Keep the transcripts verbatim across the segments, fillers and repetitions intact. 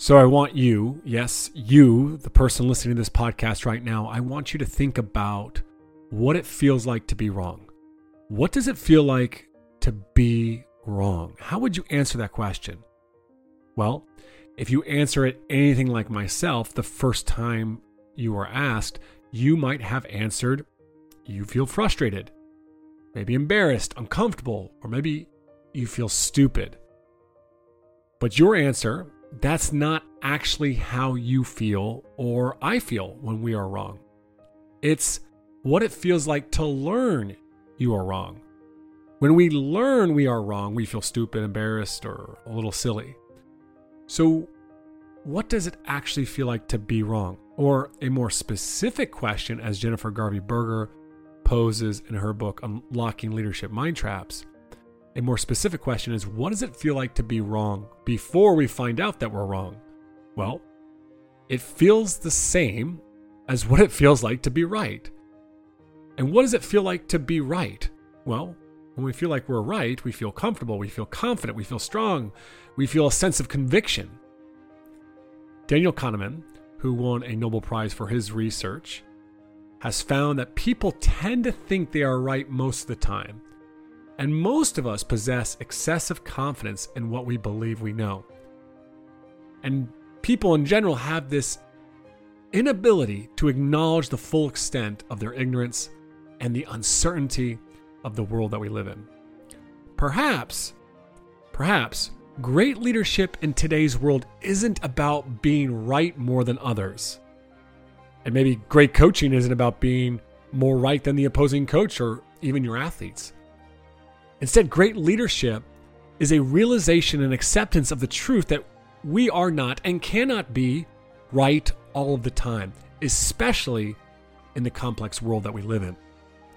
So I want you, yes, you, the person listening to this podcast right now, I want you to think about what it feels like to be wrong. What does it feel like to be wrong? How would you answer that question? Well, if you answer it anything like myself, the first time you were asked, you might have answered, you feel frustrated, maybe embarrassed, uncomfortable, or maybe you feel stupid. But your answer, that's not actually how you feel or I feel when we are wrong. It's what it feels like to learn you are wrong. When we learn we are wrong, we feel stupid, embarrassed, or a little silly. So what does it actually feel like to be wrong? Or a more specific question, as Jennifer Garvey Berger poses in her book, Unlocking Leadership Mind Traps, a more specific question is, what does it feel like to be wrong before we find out that we're wrong? Well, it feels the same as what it feels like to be right. And what does it feel like to be right? Well, when we feel like we're right, we feel comfortable, we feel confident, we feel strong, we feel a sense of conviction. Daniel Kahneman, who won a Nobel Prize for his research, has found that people tend to think they are right most of the time. And most of us possess excessive confidence in what we believe we know. And people in general have this inability to acknowledge the full extent of their ignorance and the uncertainty of the world that we live in. Perhaps, perhaps, great leadership in today's world isn't about being right more than others. And maybe great coaching isn't about being more right than the opposing coach or even your athletes. Instead, great leadership is a realization and acceptance of the truth that we are not and cannot be right all of the time, especially in the complex world that we live in.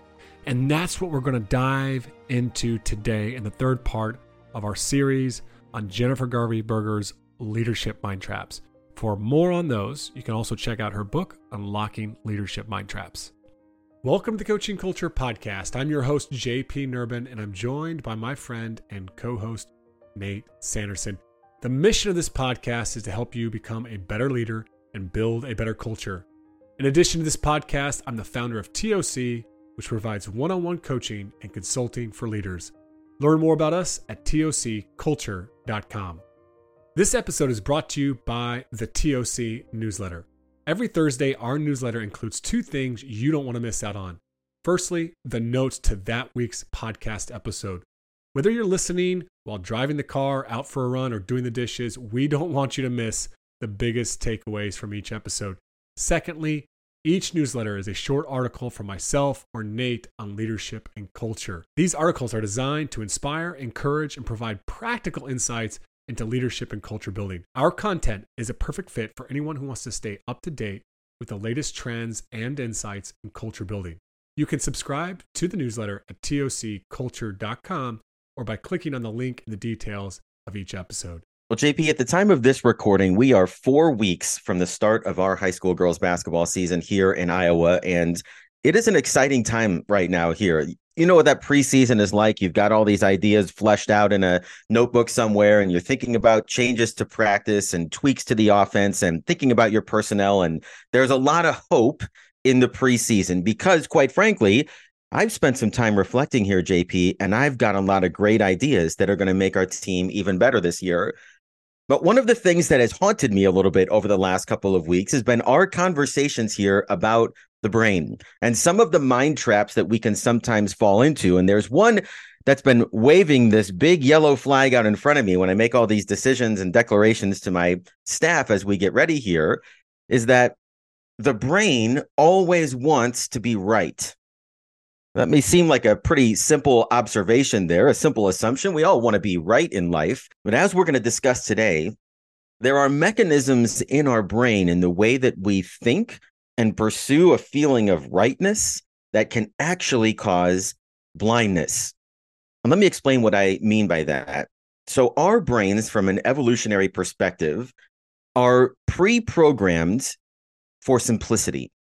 And that's what we're going to dive into today in the third part of our series on Jennifer Garvey Berger's Leadership Mind Traps. For more on those, you can also check out her book, Unlocking Leadership Mind Traps. Welcome to the Coaching Culture Podcast. I'm your host, J P Nerbun, and I'm joined by my friend and co-host, Nate Sanderson. The mission of this podcast is to help you become a better leader and build a better culture. In addition to this podcast, I'm the founder of T O C, which provides one-on-one coaching and consulting for leaders. Learn more about us at T O C culture dot com. This episode is brought to you by the T O C newsletter. Every Thursday, our newsletter includes two things you don't want to miss out on. Firstly, the notes to that week's podcast episode. Whether you're listening while driving the car, out for a run, or doing the dishes, we don't want you to miss the biggest takeaways from each episode. Secondly, each newsletter is a short article from myself or Nate on leadership and culture. These articles are designed to inspire, encourage, and provide practical insights into leadership and culture building. Our content is a perfect fit for anyone who wants to stay up to date with the latest trends and insights in culture building. You can subscribe to the newsletter at T O C culture dot com or by clicking on the link in the details of each episode. Well, J P, at the time of this recording, we are four weeks from the start of our high school girls basketball season here in Iowa, and it is an exciting time right now here. You know what that preseason is like. You've got all these ideas fleshed out in a notebook somewhere, and you're thinking about changes to practice and tweaks to the offense and thinking about your personnel. And there's a lot of hope in the preseason because, quite frankly, I've spent some time reflecting here, J P, and I've got a lot of great ideas that are going to make our team even better this year. But one of the things that has haunted me a little bit over the last couple of weeks has been our conversations here about the brain and some of the mind traps that we can sometimes fall into. And there's one that's been waving this big yellow flag out in front of me when I make all these decisions and declarations to my staff as we get ready here, is that the brain always wants to be right. That may seem like a pretty simple observation there, a simple assumption. We all want to be right in life. But as we're going to discuss today, there are mechanisms in our brain in the way that we think and pursue a feeling of rightness that can actually cause blindness. And let me explain what I mean by that. So our brains, from an evolutionary perspective, are pre-programmed for simplicity.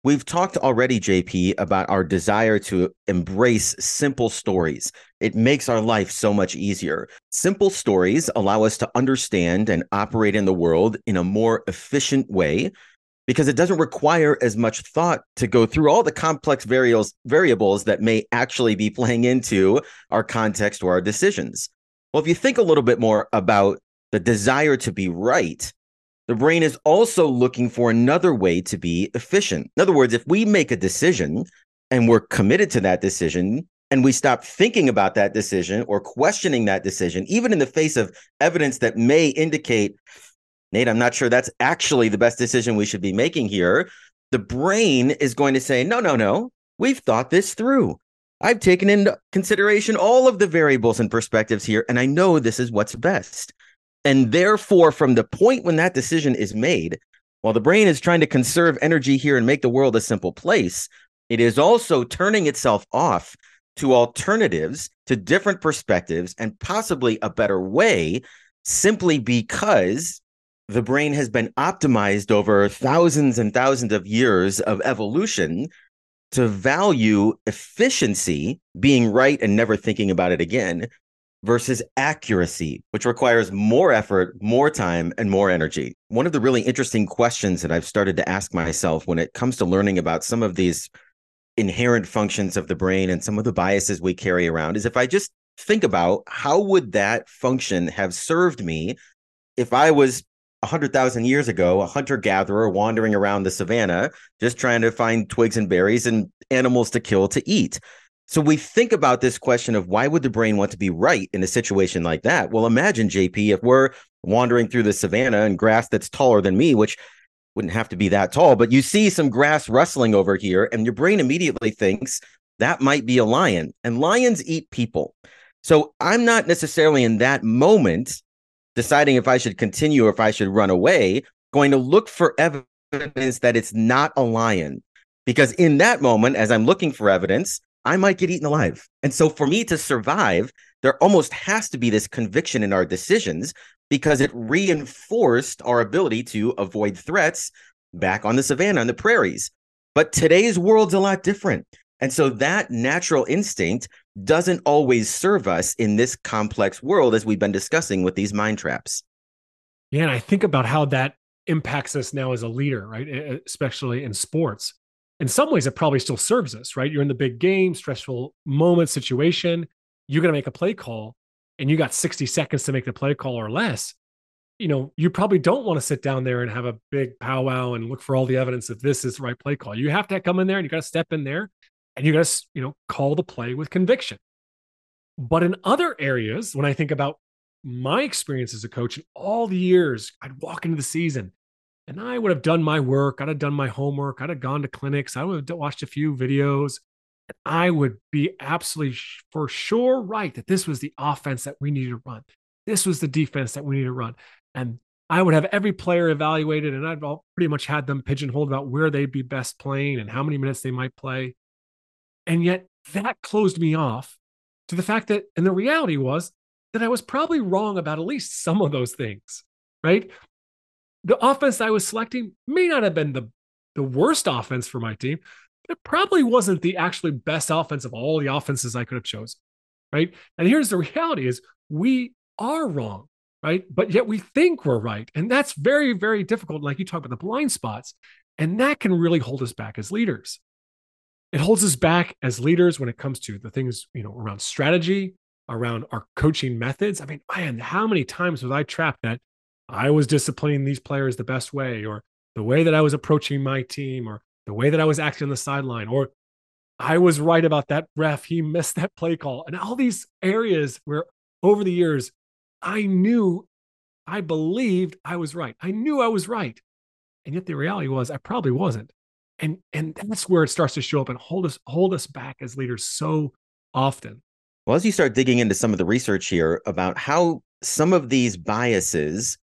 We've talked already, J P, about our desire to embrace simple stories. It makes our life so much easier. Simple stories allow us to understand and operate in the world in a more efficient way because it doesn't require as much thought to go through all the complex variables, variables that may actually be playing into our context or our decisions. Well, if you think a little bit more about the desire to be right, the brain is also looking for another way to be efficient. In other words, if we make a decision and we're committed to that decision and we stop thinking about that decision or questioning that decision, even in the face of evidence that may indicate, Nate, I'm not sure that's actually the best decision we should be making here, the brain is going to say, no, no, no, we've thought this through. I've taken into consideration all of the variables and perspectives here, and I know this is what's best. And therefore, from the point when that decision is made, while the brain is trying to conserve energy here and make the world a simple place, it is also turning itself off to alternatives, to different perspectives, and possibly a better way, simply because the brain has been optimized over thousands and thousands of years of evolution to value efficiency, being right and never thinking about it again, versus accuracy, which requires more effort, more time, and more energy. One of the really interesting questions that I've started to ask myself when it comes to learning about some of these inherent functions of the brain and some of the biases we carry around is if I just think about how would that function have served me if I was one hundred thousand years ago, a hunter-gatherer wandering around the savannah, just trying to find twigs and berries and animals to kill to eat. So we think about this question of why would the brain want to be right in a situation like that? Well, imagine, J P, if we're wandering through the savannah and grass that's taller than me, which wouldn't have to be that tall, but you see some grass rustling over here and your brain immediately thinks that might be a lion, and lions eat people. So I'm not necessarily in that moment deciding if I should continue or if I should run away, going to look for evidence that it's not a lion. Because in that moment, as I'm looking for evidence, I might get eaten alive. And so for me to survive, there almost has to be this conviction in our decisions because it reinforced our ability to avoid threats back on the savannah and the prairies. But today's world's a lot different. And so that natural instinct doesn't always serve us in this complex world, as we've been discussing with these mind traps. Yeah, and I think about how that impacts us now as a leader, right? Especially in sports. In some ways, it probably still serves us, right? You're in the big game, stressful moment, situation. You're going to make a play call and you got sixty seconds to make the play call or less. You know, you probably don't want to sit down there and have a big powwow and look for all the evidence that this is the right play call. You have to come in there and you got to step in there and you got to, you know, call the play with conviction. But in other areas, when I think about my experience as a coach in all the years, I'd walk into the season and I would have done my work. I'd have done my homework. I'd have gone to clinics. I would have watched a few videos. And I would be absolutely for sure right that this was the offense that we needed to run. This was the defense that we needed to run. And I would have every player evaluated and I'd all pretty much had them pigeonholed about where they'd be best playing and how many minutes they might play. And yet that closed me off to the fact that, and the reality was that I was probably wrong about at least some of those things, right? The offense I was selecting may not have been the, the worst offense for my team, but it probably wasn't the actually best offense of all the offenses I could have chosen, right? And here's the reality is we are wrong, right? But yet we think we're right. And that's very, very difficult. Like you talk about the blind spots, and that can really hold us back as leaders. It holds us back as leaders when it comes to the things, you know, around strategy, around our coaching methods. I mean, man, how many times was I trapped that I was disciplining these players the best way, or the way that I was approaching my team, or the way that I was acting on the sideline, or I was right about that ref. He missed that play call. And all these areas where over the years, I knew, I believed I was right. I knew I was right. And yet the reality was I probably wasn't. And, and that's where it starts to show up and hold us, hold us back as leaders so often. Well, as you start digging into some of the research here about how some of these biases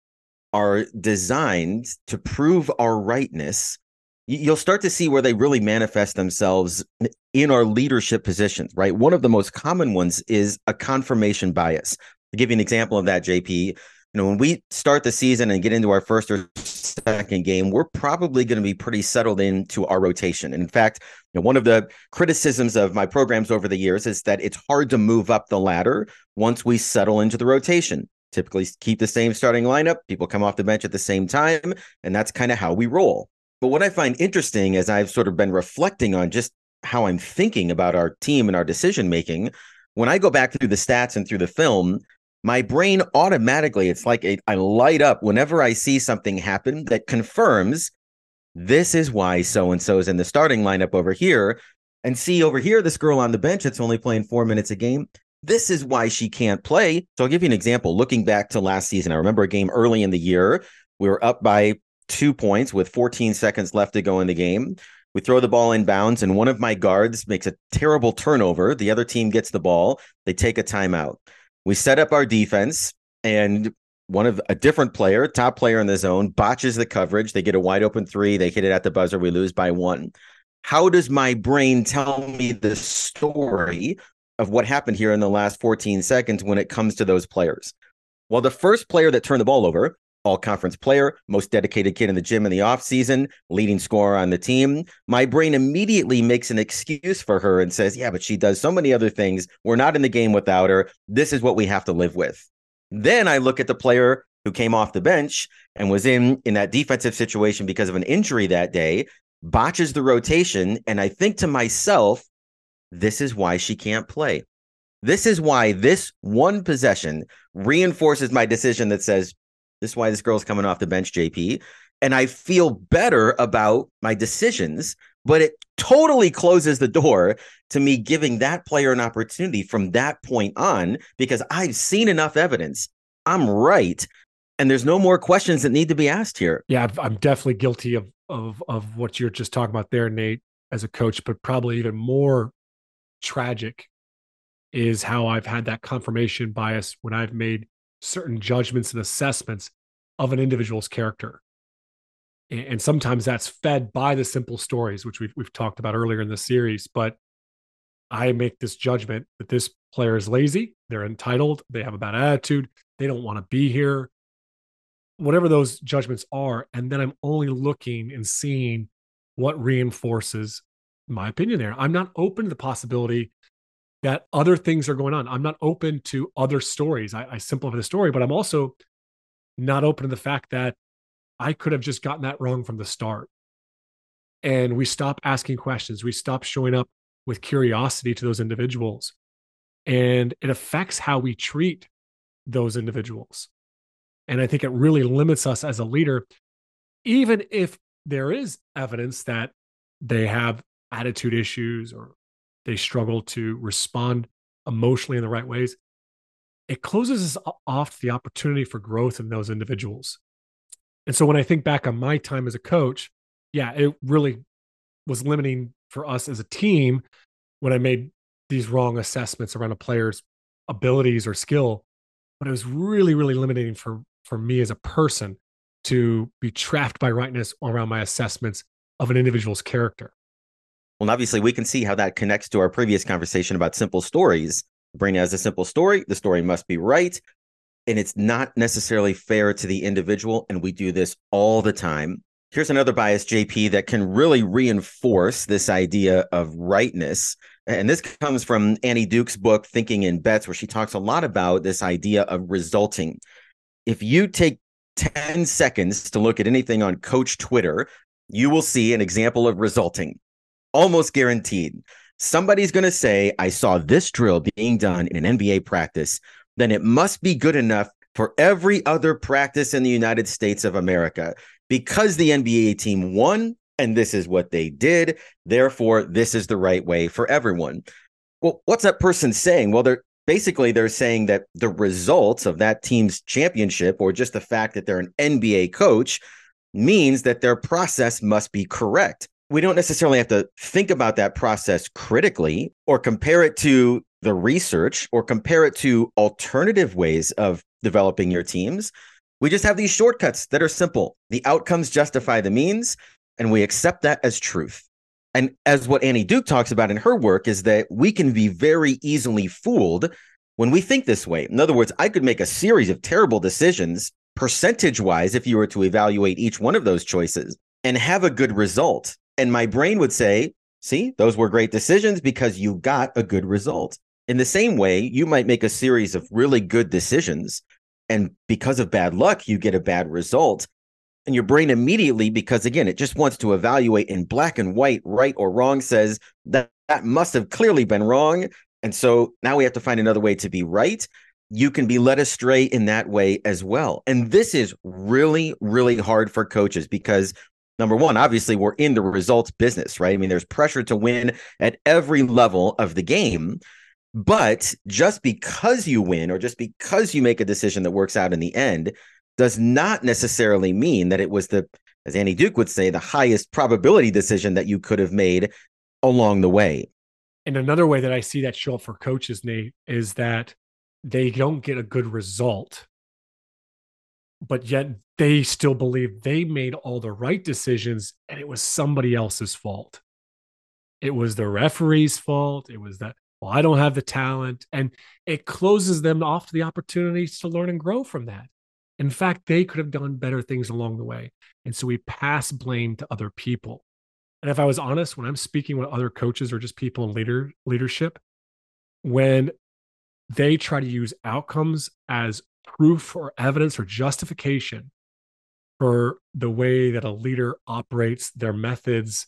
are designed to prove our rightness, you'll start to see where they really manifest themselves in our leadership positions, right? One of the most common ones is a confirmation bias. To give you an example of that, J P, you know, when we start the season and get into our first or second game, we're probably going to be pretty settled into our rotation. And in fact, you know, one of the criticisms of my programs over the years is that it's hard to move up the ladder once we settle into the rotation. Typically keep the same starting lineup, people come off the bench at the same time, and that's kind of how we roll. But what I find interesting as I've sort of been reflecting on just how I'm thinking about our team and our decision making, when I go back through the stats and through the film, my brain automatically, it's like a, I light up whenever I see something happen that confirms this is why so-and-so is in the starting lineup over here. And see over here, this girl on the bench that's only playing four minutes a game. This is why she can't play. So I'll give you an example. Looking back to last season, I remember a game early in the year. We were up by two points with fourteen seconds left to go in the game. We throw the ball inbounds, and one of my guards makes a terrible turnover. The other team gets the ball. They take a timeout. We set up our defense, and one of a different player, top player in the zone, botches the coverage. They get a wide open three. They hit it at the buzzer. We lose by one. How does my brain tell me the story of what happened here in the last fourteen seconds when it comes to those players? Well, the first player that turned the ball over, all-conference player, most dedicated kid in the gym in the offseason, leading scorer on the team. My brain immediately makes an excuse for her and says, yeah, but she does so many other things. We're not in the game without her. This is what we have to live with. Then I look at the player who came off the bench and was in, in that defensive situation because of an injury that day, botches the rotation, and I think to myself, this is why she can't play. This is why this one possession reinforces my decision that says, this is why this girl's coming off the bench, J P. And I feel better about my decisions, but it totally closes the door to me giving that player an opportunity from that point on, because I've seen enough evidence. I'm right. And there's no more questions that need to be asked here. Yeah, I'm definitely guilty of, of, of what you're just talking about there, Nate, as a coach, but probably even more tragic is how I've had that confirmation bias when I've made certain judgments and assessments of an individual's character. And sometimes that's fed by the simple stories, which we've, we've talked about earlier in the series. But I make this judgment that this player is lazy, they're entitled, they have a bad attitude, they don't want to be here, whatever those judgments are. And then I'm only looking and seeing what reinforces my opinion there. I'm not open to the possibility that other things are going on. I'm not open to other stories. I, I simplify the story, but I'm also not open to the fact that I could have just gotten that wrong from the start. And we stop asking questions. We stop showing up with curiosity to those individuals. And it affects how we treat those individuals. And I think it really limits us as a leader, even if there is evidence that they have attitude issues or they struggle to respond emotionally in the right ways. It closes us off the opportunity for growth in those individuals. And so when I think back on my time as a coach, yeah, it really was limiting for us as a team when I made these wrong assessments around a player's abilities or skill. But it was really, really limiting for, for me as a person to be trapped by rightness around my assessments of an individual's character. Well, obviously, we can see how that connects to our previous conversation about simple stories. The brain has a simple story. The story must be right. And it's not necessarily fair to the individual. And we do this all the time. Here's another bias, J P, that can really reinforce this idea of rightness. And this comes from Annie Duke's book, Thinking in Bets, where she talks a lot about this idea of resulting. If you take ten seconds to look at anything on Coach Twitter, you will see an example of resulting. Almost guaranteed. Somebody's going to say, I saw this drill being done in an N B A practice, then it must be good enough for every other practice in the United States of America because the N B A team won and this is what they did. Therefore, this is the right way for everyone. Well, what's that person saying? Well, they're basically they're saying that the results of that team's championship or just the fact that they're an N B A coach means that their process must be correct. We don't necessarily have to think about that process critically or compare it to the research or compare it to alternative ways of developing your teams. We just have these shortcuts that are simple. The outcomes justify the means, and we accept that as truth. And as what Annie Duke talks about in her work is that we can be very easily fooled when we think this way. In other words, I could make a series of terrible decisions percentage wise, if you were to evaluate each one of those choices and have a good result. And my brain would say, see, those were great decisions because you got a good result. In the same way, you might make a series of really good decisions, and because of bad luck, you get a bad result. And your brain immediately, because again, it just wants to evaluate in black and white, right or wrong, says that that must have clearly been wrong. And so now we have to find another way to be right. You can be led astray in that way as well. And this is really, really hard for coaches because number one, obviously we're in the results business, right? I mean, there's pressure to win at every level of the game. But just because you win or just because you make a decision that works out in the end does not necessarily mean that it was the, as Annie Duke would say, the highest probability decision that you could have made along the way. And another way that I see that show up for coaches, Nate, is that they don't get a good result, but yet they still believe they made all the right decisions and it was somebody else's fault. It was the referee's fault. It was that, well, I don't have the talent. And it closes them off to the opportunities to learn and grow from that. In fact, they could have done better things along the way. And so we pass blame to other people. And if I was honest, when I'm speaking with other coaches or just people in leader leadership, when they try to use outcomes as proof or evidence or justification for the way that a leader operates their methods,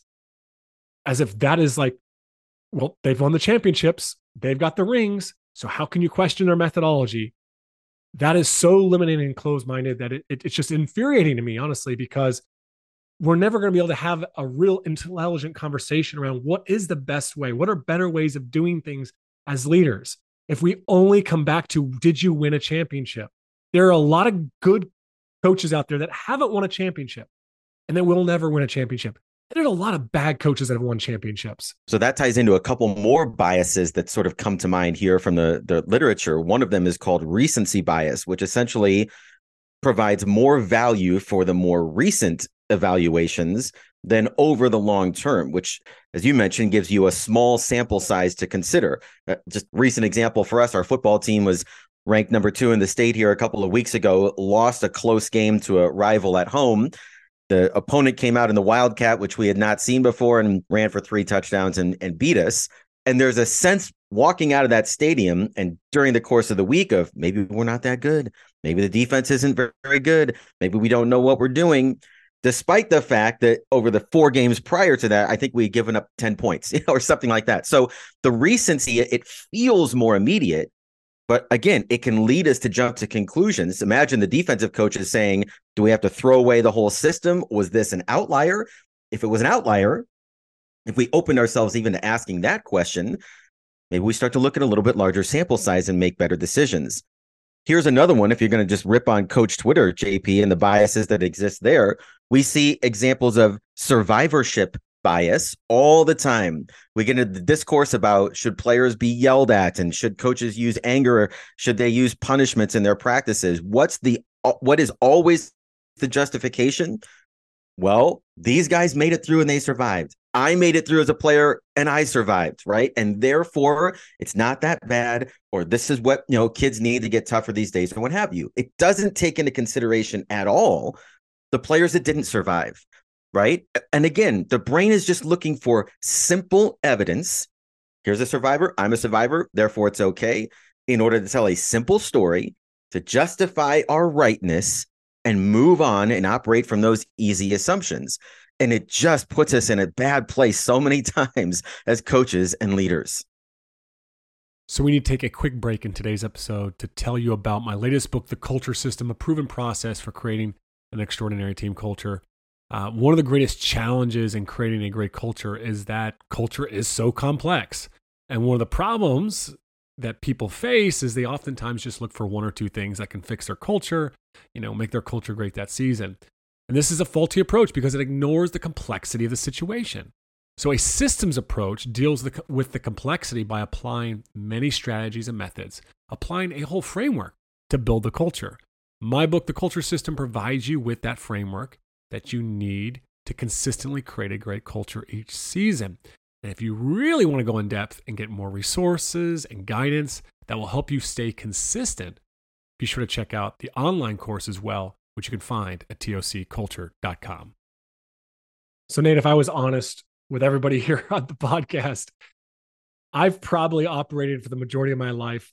as if that is like, well, they've won the championships, they've got the rings, so how can you question their methodology? That is so limiting and closed-minded that it, it, it's just infuriating to me, honestly, because we're never going to be able to have a real intelligent conversation around what is the best way, what are better ways of doing things as leaders. If we only come back to, did you win a championship? There are a lot of good coaches out there that haven't won a championship and that will never win a championship. There's a lot of bad coaches that have won championships. So that ties into a couple more biases that sort of come to mind here from the, the literature. One of them is called recency bias, which essentially provides more value for the more recent evaluations than over the long term, which, as you mentioned, gives you a small sample size to consider. Uh, just recent example for us, our football team was ranked number two in the state here a couple of weeks ago, lost a close game to a rival at home. The opponent came out in the Wildcat, which we had not seen before, and ran for three touchdowns and, and beat us. And there's a sense walking out of that stadium and during the course of the week of maybe we're not that good. Maybe the defense isn't very, very good. Maybe we don't know what we're doing. Despite the fact that over the four games prior to that, I think we had given up ten points, you know, or something like that. So the recency, it feels more immediate. But again, it can lead us to jump to conclusions. Imagine the defensive coach is saying, do we have to throw away the whole system? Was this an outlier? If it was an outlier, if we opened ourselves even to asking that question, maybe we start to look at a little bit larger sample size and make better decisions. Here's another one. If you're going to just rip on Coach Twitter, J P, and the biases that exist there, we see examples of survivorship bias all the time. We get into the discourse about should players be yelled at and should coaches use anger? Or should they use punishments in their practices? What's the what is always the justification? Well, these guys made it through and they survived. I made it through as a player and I survived, right? And therefore, it's not that bad, or this is what, you know, kids need to get tougher these days, or what have you. It doesn't take into consideration at all the players that didn't survive. Right. And again, the brain is just looking for simple evidence. Here's a survivor. I'm a survivor. Therefore, it's OK, in order to tell a simple story to justify our rightness and move on and operate from those easy assumptions. And it just puts us in a bad place so many times as coaches and leaders. So we need to take a quick break in today's episode to tell you about my latest book, The Culture System, a proven process for creating an extraordinary team culture. Uh, one of the greatest challenges in creating a great culture is that culture is so complex. And one of the problems that people face is they oftentimes just look for one or two things that can fix their culture, you know, make their culture great that season. And this is a faulty approach because it ignores the complexity of the situation. So a systems approach deals the, with the complexity by applying many strategies and methods, applying a whole framework to build the culture. My book, The Culture System, provides you with that framework that you need to consistently create a great culture each season. And if you really want to go in depth and get more resources and guidance that will help you stay consistent, be sure to check out the online course as well which you can find at T O C culture dot com. So Nate, if I was honest with everybody here on the podcast, I've probably operated for the majority of my life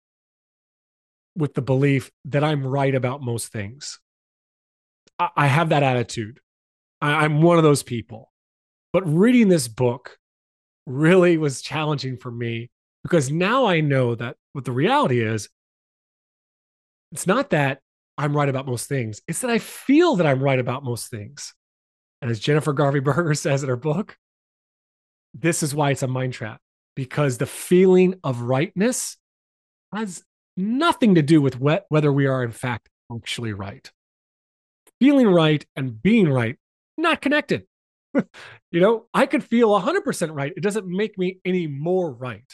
with the belief that I'm right about most things. I, I have that attitude. I, I'm one of those people. But reading this book really was challenging for me because now I know that what the reality is, it's not that I'm right about most things. It's that I feel that I'm right about most things. And as Jennifer Garvey Berger says in her book, this is why it's a mind trap, because the feeling of rightness has nothing to do with wh- whether we are in fact actually right. Feeling right and being right, not connected. You know, I could feel one hundred percent right. It doesn't make me any more right.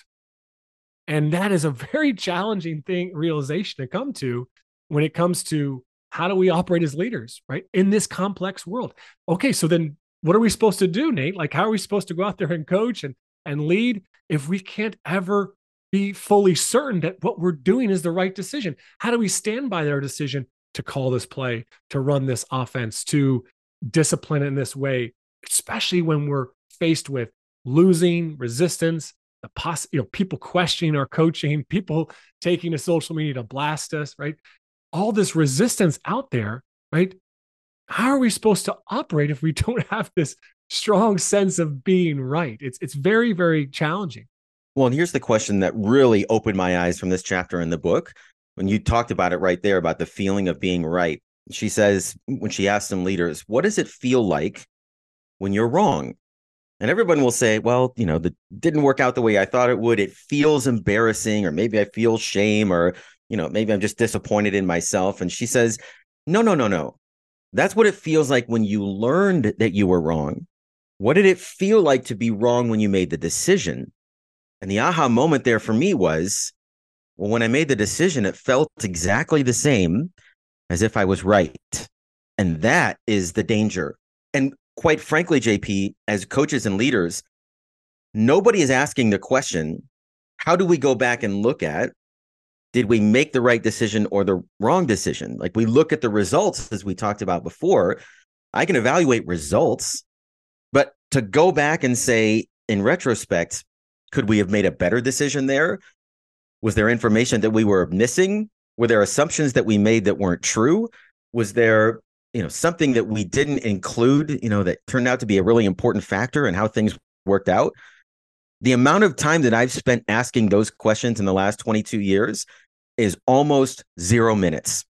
And that is a very challenging thing, realization to come to when it comes to how do we operate as leaders, right? In this complex world. Okay, so then what are we supposed to do, Nate? Like, how are we supposed to go out there and coach and, and lead if we can't ever be fully certain that what we're doing is the right decision? How do we stand by their decision to call this play, to run this offense, to discipline in this way, especially when we're faced with losing, resistance, the poss- you know, people questioning our coaching, people taking to social media to blast us, right? All this resistance out there, right? How are we supposed to operate if we don't have this strong sense of being right? It's it's very, very challenging. Well, and here's the question that really opened my eyes from this chapter in the book. When you talked about it right there, about the feeling of being right. She says, when she asks some leaders, what does it feel like when you're wrong? And everyone will say, well, you know, that didn't work out the way I thought it would. It feels embarrassing, or maybe I feel shame, or, you know, maybe I'm just disappointed in myself. And she says, no, no, no, no. That's what it feels like when you learned that you were wrong. What did it feel like to be wrong when you made the decision? And the aha moment there for me was, well, when I made the decision, it felt exactly the same as if I was right. And that is the danger. And quite frankly, J P, as coaches and leaders, nobody is asking the question, how do we go back and look at, did we make the right decision or the wrong decision? Like, we look at the results, as we talked about before. I can evaluate results, but to go back and say, in retrospect, could we have made a better decision there? Was there information that we were missing? Were there assumptions that we made that weren't true? Was there, you know, something that we didn't include, you know, that turned out to be a really important factor in how things worked out? The amount of time that I've spent asking those questions in the last twenty-two years is almost zero minutes.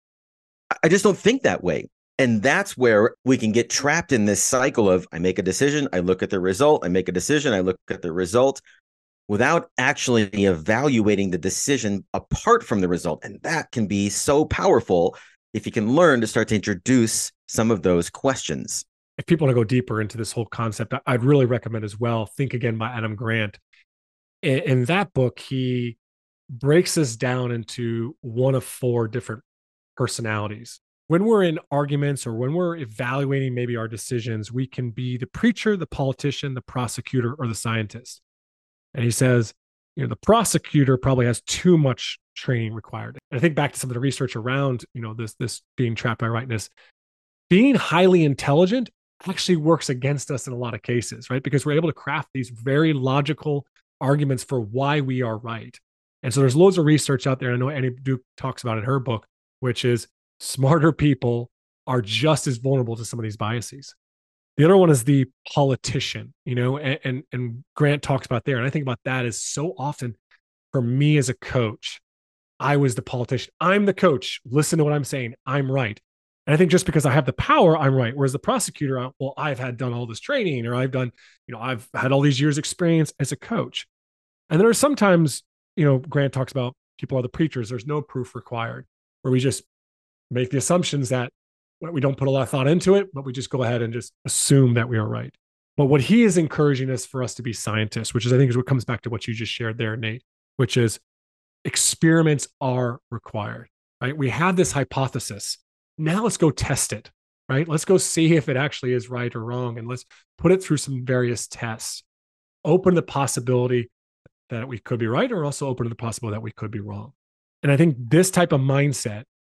I just don't think that way. And that's where we can get trapped in this cycle of, I make a decision, I look at the result, I make a decision, I look at the result, without actually evaluating the decision apart from the result. And that can be so powerful if you can learn to start to introduce some of those questions. If people want to go deeper into this whole concept, I'd really recommend as well, Think Again by Adam Grant. In, in that book, he breaks us down into one of four different personalities. When we're in arguments or when we're evaluating maybe our decisions, we can be the preacher, the politician, the prosecutor, or the scientist. And he says, you know, the prosecutor probably has too much training required. And I think back to some of the research around, you know, this, this being trapped by rightness. Being highly intelligent actually works against us in a lot of cases, right? Because we're able to craft these very logical arguments for why we are right. And so there's loads of research out there. I know Annie Duke talks about in her book, which is smarter people are just as vulnerable to some of these biases. The other one is the politician, you know, and, and, and Grant talks about there. And I think about that as so often for me as a coach, I was the politician. I'm the coach. Listen to what I'm saying. I'm right. And I think just because I have the power, I'm right. Whereas the prosecutor, well, I've had done all this training, or I've done, you know, I've had all these years experience as a coach. And there are sometimes, you know, Grant talks about people are the preachers. There's no proof required, where we just make the assumptions that we don't put a lot of thought into it, but we just go ahead and just assume that we are right. But what he is encouraging us for us to be scientists, which is, I think, is what comes back to what you just shared there, Nate, which is experiments are required, right? We have this hypothesis. Now let's go test it, right? Let's go see if it actually is right or wrong. And let's put it through some various tests. Open the possibility that we could be right, or also open to the possibility that we could be wrong. And I think this type of mindset,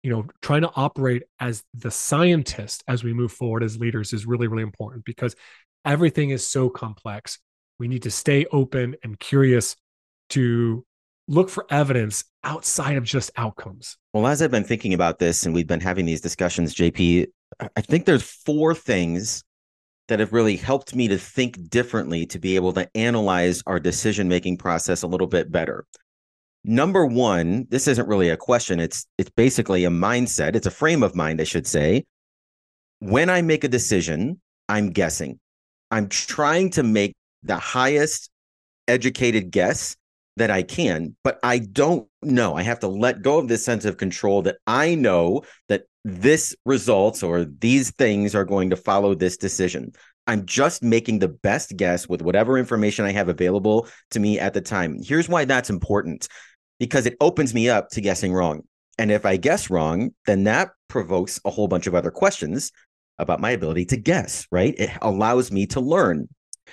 you know, trying to operate as the scientist as we move forward as leaders is really, really important because everything is so complex. We need to stay open and curious to look for evidence outside of just outcomes. Well, as I've been thinking about this and we've been having these discussions, J P, I think there's four things that have really helped me to think differently to be able to analyze our decision-making process a little bit better. Number one, this isn't really a question. It's it's basically a mindset. It's a frame of mind, I should say. When I make a decision, I'm guessing. I'm trying to make the highest educated guess that I can, but I don't know. I have to let go of this sense of control that I know that this results or these things are going to follow this decision. I'm just making the best guess with whatever information I have available to me at the time. Here's why that's important. Because it opens me up to guessing wrong. And if I guess wrong, then that provokes a whole bunch of other questions about my ability to guess, right? It allows me to learn.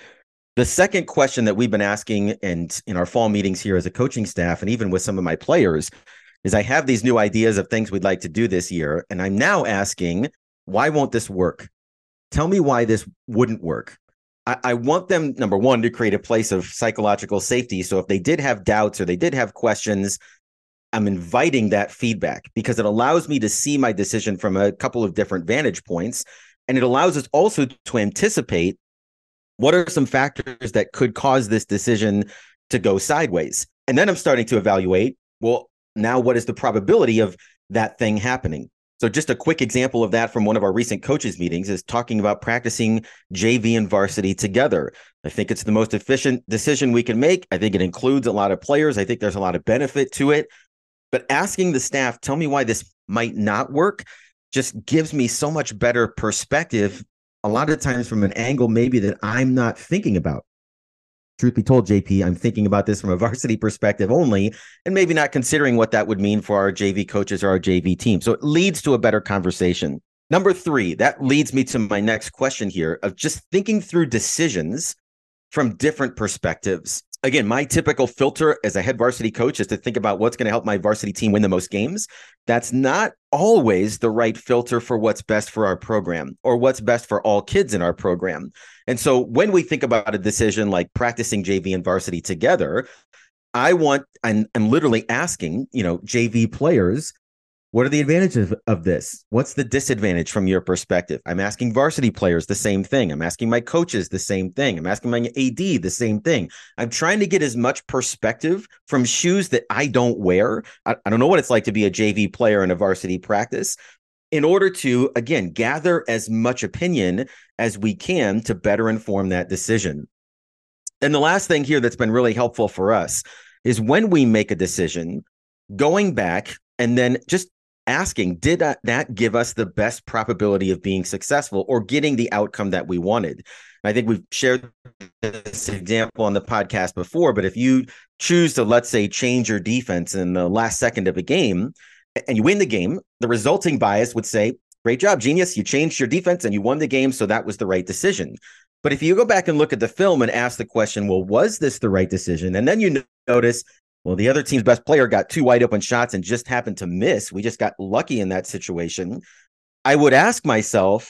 The second question that we've been asking and in our fall meetings here as a coaching staff, and even with some of my players, is I have these new ideas of things we'd like to do this year. And I'm now asking, why won't this work? Tell me why this wouldn't work. I, I want them, number one, to create a place of psychological safety. So if they did have doubts or they did have questions, I'm inviting that feedback because it allows me to see my decision from a couple of different vantage points. And it allows us also to anticipate what are some factors that could cause this decision to go sideways. And then I'm starting to evaluate, well, now what is the probability of that thing happening? So just a quick example of that from one of our recent coaches meetings is talking about practicing J V and varsity together. I think it's the most efficient decision we can make. I think it includes a lot of players. I think there's a lot of benefit to it. But asking the staff, tell me why this might not work, just gives me so much better perspective, a lot of times from an angle maybe that I'm not thinking about. Truth be told, J P, I'm thinking about this from a varsity perspective only, and maybe not considering what that would mean for our J V coaches or our J V team. So it leads to a better conversation. Number three, that leads me to my next question here of just thinking through decisions from different perspectives. Again, my typical filter as a head varsity coach is to think about what's going to help my varsity team win the most games. That's not always the right filter for what's best for our program or what's best for all kids in our program. And so when we think about a decision like practicing J V and varsity together, I want, I'm, I'm literally asking, you know, J V players, what are the advantages of this? What's the disadvantage from your perspective? I'm asking varsity players the same thing. I'm asking my coaches the same thing. I'm asking my A D the same thing. I'm trying to get as much perspective from shoes that I don't wear. I, I don't know what it's like to be a J V player in a varsity practice in order to, again, gather as much opinion as we can to better inform that decision. And the last thing here that's been really helpful for us is when we make a decision, going back and then just asking, did that, that give us the best probability of being successful or getting the outcome that we wanted? I think we've shared this example on the podcast before, but if you choose to, let's say, change your defense in the last second of a game and you win the game, the resulting bias would say, great job, genius. You changed your defense and you won the game, so that was the right decision. But if you go back and look at the film and ask the question, well, was this the right decision? And then you notice, well, the other team's best player got two wide open shots and just happened to miss. We just got lucky in that situation. I would ask myself,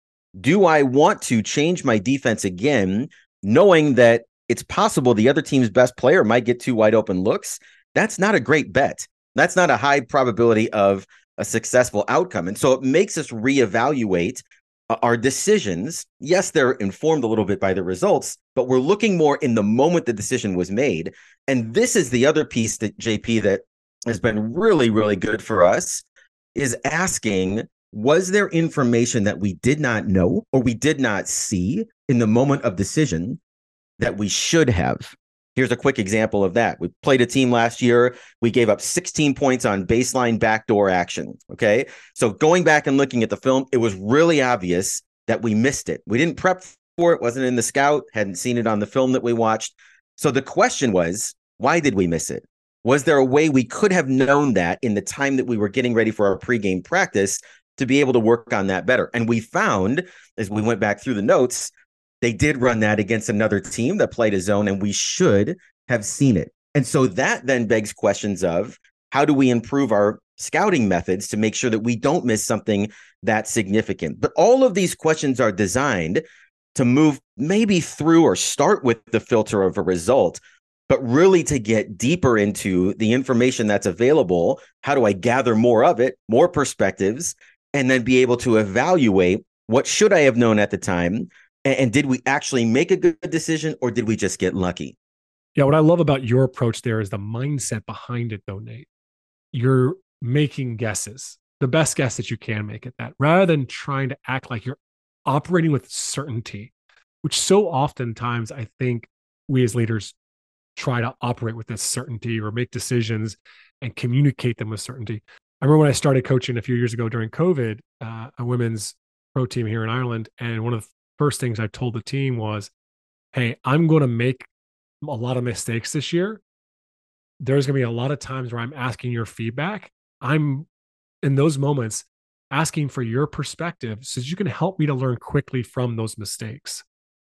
do I want to change my defense again, knowing that it's possible the other team's best player might get two wide open looks? That's not a great bet. That's not a high probability of a successful outcome. And so it makes us reevaluate our decisions. Yes, they're informed a little bit by the results, but we're looking more in the moment the decision was made. And this is the other piece that J P that has been really, really good for us is asking, was there information that we did not know or we did not see in the moment of decision that we should have? Here's a quick example of that. We played a team last year. We gave up sixteen points on baseline backdoor action. Okay. So going back and looking at the film, it was really obvious that we missed it. We didn't prep for it. Wasn't in the scout, hadn't seen it on the film that we watched. So the question was, why did we miss it? Was there a way we could have known that in the time that we were getting ready for our pregame practice to be able to work on that better? And we found, as we went back through the notes, they did run that against another team that played a zone, and we should have seen it. And so that then begs questions of how do we improve our scouting methods to make sure that we don't miss something that significant. But all of these questions are designed to move maybe through or start with the filter of a result, but really to get deeper into the information that's available. How do I gather more of it, more perspectives, and then be able to evaluate what should I have known at the time? And, and did we actually make a good decision, or did we just get lucky? Yeah, what I love about your approach there is the mindset behind it, though, Nate. You're making guesses, the best guess that you can make at that, rather than trying to act like you're operating with certainty, which so oftentimes I think we as leaders try to operate with this certainty or make decisions and communicate them with certainty. I remember when I started coaching a few years ago during COVID, uh, a women's pro team here in Ireland. And one of the first things I told the team was, hey, I'm going to make a lot of mistakes this year. There's going to be a lot of times where I'm asking your feedback. I'm in those moments asking for your perspective so that you can help me to learn quickly from those mistakes.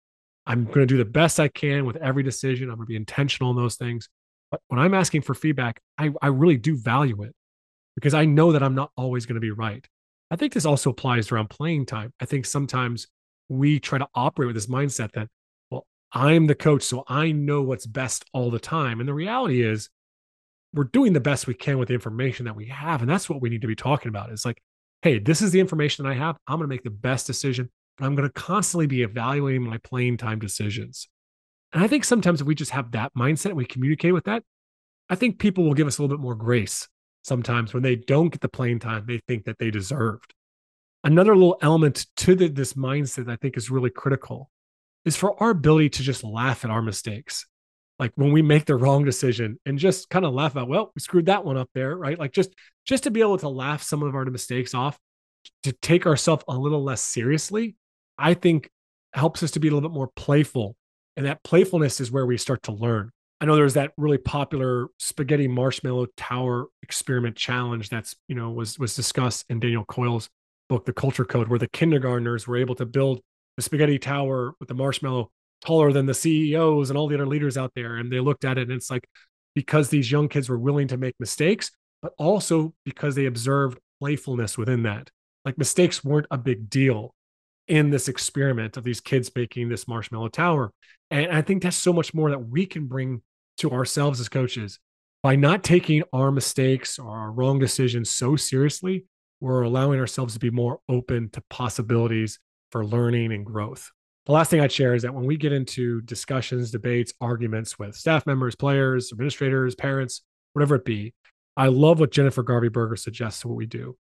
I'm going to do the best I can with every decision. I'm going to be intentional in those things. But when I'm asking for feedback, I, I really do value it because I know that I'm not always going to be right. I think this also applies around playing time. I think sometimes we try to operate with this mindset that, well, I'm the coach, so I know what's best all the time. And the reality is we're doing the best we can with the information that we have. And that's what we need to be talking about. It's like, hey, this is the information that I have. I'm going to make the best decision, but I'm going to constantly be evaluating my playing time decisions. And I think sometimes if we just have that mindset and we communicate with that, I think people will give us a little bit more grace. Sometimes when they don't get the playing time they think that they deserved. Another little element to the, this mindset that I think is really critical is for our ability to just laugh at our mistakes. Like when we make the wrong decision and just kind of laugh at, well, we screwed that one up there, right? Like just, just to be able to laugh some of our mistakes off, to take ourselves a little less seriously, I think helps us to be a little bit more playful. And that playfulness is where we start to learn. I know there's that really popular spaghetti marshmallow tower experiment challenge that's, you know, was, was discussed in Daniel Coyle's book, The Culture Code, where the kindergartners were able to build the spaghetti tower with the marshmallow taller than the C E Os and all the other leaders out there. And they looked at it and it's like, because these young kids were willing to make mistakes, but also because they observed playfulness within that. Like mistakes weren't a big deal in this experiment of these kids making this marshmallow tower. And I think that's so much more that we can bring to ourselves as coaches by not taking our mistakes or our wrong decisions so seriously. We're allowing ourselves to be more open to possibilities for learning and growth. The last thing I'd share is that when we get into discussions, debates, arguments with staff members, players, administrators, parents, whatever it be, I love what Jennifer Garvey Berger suggests what we do.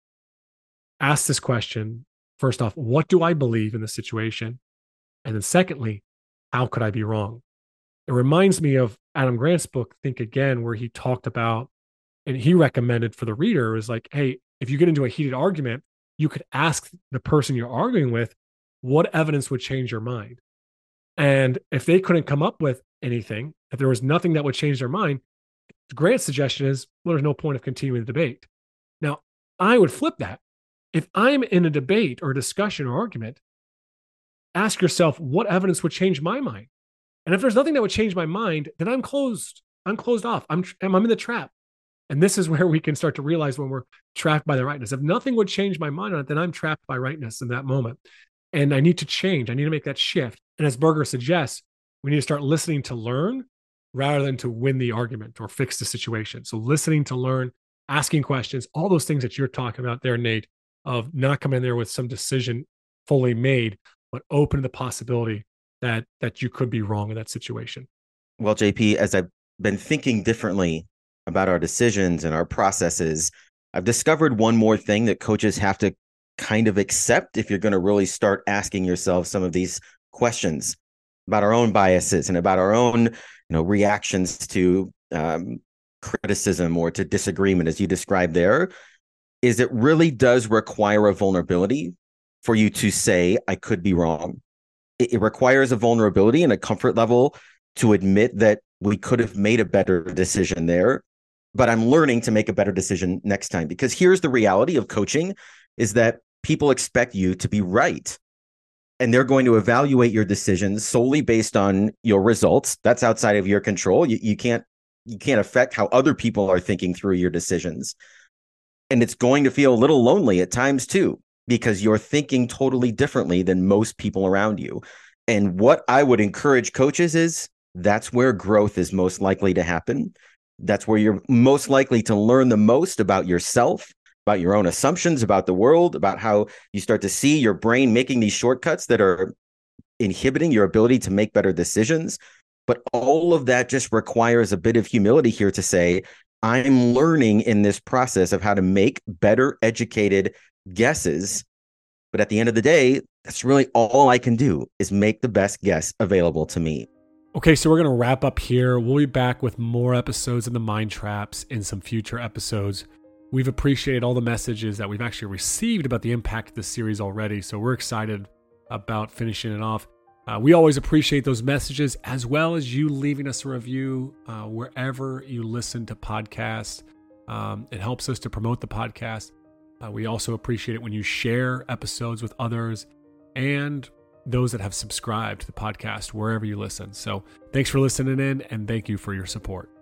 Ask this question. First off, what do I believe in the situation? And then secondly, how could I be wrong? It reminds me of Adam Grant's book, Think Again, where he talked about, and he recommended for the reader is like, hey, if you get into a heated argument, you could ask the person you're arguing with, what evidence would change your mind? And if they couldn't come up with anything, if there was nothing that would change their mind, Grant's suggestion is, well, there's no point of continuing the debate. Now, I would flip that. If I'm in a debate or a discussion or argument, ask yourself, what evidence would change my mind? And if there's nothing that would change my mind, then I'm closed. I'm closed off. I'm, I'm in the trap. And this is where we can start to realize when we're trapped by the rightness. If nothing would change my mind on it, then I'm trapped by rightness in that moment. And I need to change. I need to make that shift. And as Berger suggests, we need to start listening to learn rather than to win the argument or fix the situation. So listening to learn, asking questions, all those things that you're talking about there, Nate, of not coming in there with some decision fully made, but open to the possibility that that you could be wrong in that situation. Well, J P, as I've been thinking differently about our decisions and our processes, I've discovered one more thing that coaches have to kind of accept if you're going to really start asking yourself some of these questions about our own biases and about our own, you know, reactions to um, criticism or to disagreement, as you described there, is it really does require a vulnerability for you to say, I could be wrong. It, it requires a vulnerability and a comfort level to admit that we could have made a better decision there, but I'm learning to make a better decision next time. Because here's the reality of coaching is that people expect you to be right. And they're going to evaluate your decisions solely based on your results. That's outside of your control. You, you can't you can't affect how other people are thinking through your decisions. And it's going to feel a little lonely at times too, because you're thinking totally differently than most people around you. And what I would encourage coaches is that's where growth is most likely to happen. That's where you're most likely to learn the most about yourself, about your own assumptions, about the world, about how you start to see your brain making these shortcuts that are inhibiting your ability to make better decisions. But all of that just requires a bit of humility here to say, I'm learning in this process of how to make better educated guesses. But at the end of the day, that's really all I can do is make the best guess available to me. Okay, so we're going to wrap up here. We'll be back with more episodes in the Mind Traps in some future episodes. We've appreciated all the messages that we've actually received about the impact of this series already, so we're excited about finishing it off. Uh, we always appreciate those messages, as well as you leaving us a review uh, wherever you listen to podcasts. Um, it helps us to promote the podcast. Uh, we also appreciate it when you share episodes with others and those that have subscribed to the podcast wherever you listen. So thanks for listening in, and thank you for your support.